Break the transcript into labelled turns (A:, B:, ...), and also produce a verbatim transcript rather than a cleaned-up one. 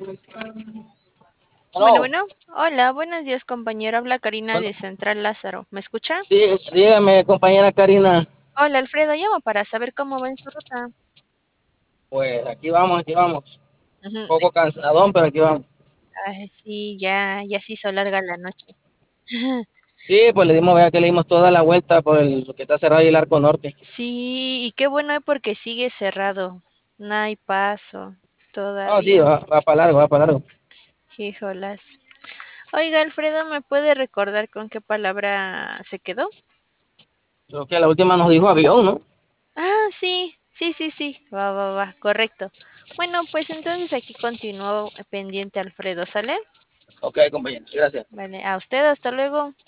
A: Bueno,
B: No,
A: bueno. Hola, buenos días, compañero. Habla Karina
B: bueno,
A: de Central Lázaro. ¿Me escucha?
B: dí- dígame, compañera Karina.
A: Hola, Alfredo. Llamo para saber cómo va en su ruta.
B: Pues aquí vamos, aquí vamos. Un
A: Ujú.
B: poco cansadón, pero aquí vamos.
A: Ay, sí, ya, ya se hizo larga la noche.
B: Sí, pues le dimos, vea que le dimos toda la vuelta por el que está cerrado ahí el arco norte.
A: Sí, y qué bueno es porque sigue cerrado. No hay paso
B: No, sí,
A: todavía.
B: va, va para largo, va para largo.
A: Híjolas. Oiga, Alfredo, ¿me puede recordar con qué palabra se quedó?
B: Creo que la última nos dijo avión, ¿no?
A: Ah, sí, sí, sí, sí. Va, va, va, correcto. Bueno, pues entonces aquí continúo pendiente, Alfredo, ¿sale?
B: Ok, compañero, gracias.
A: Vale, a usted, hasta luego.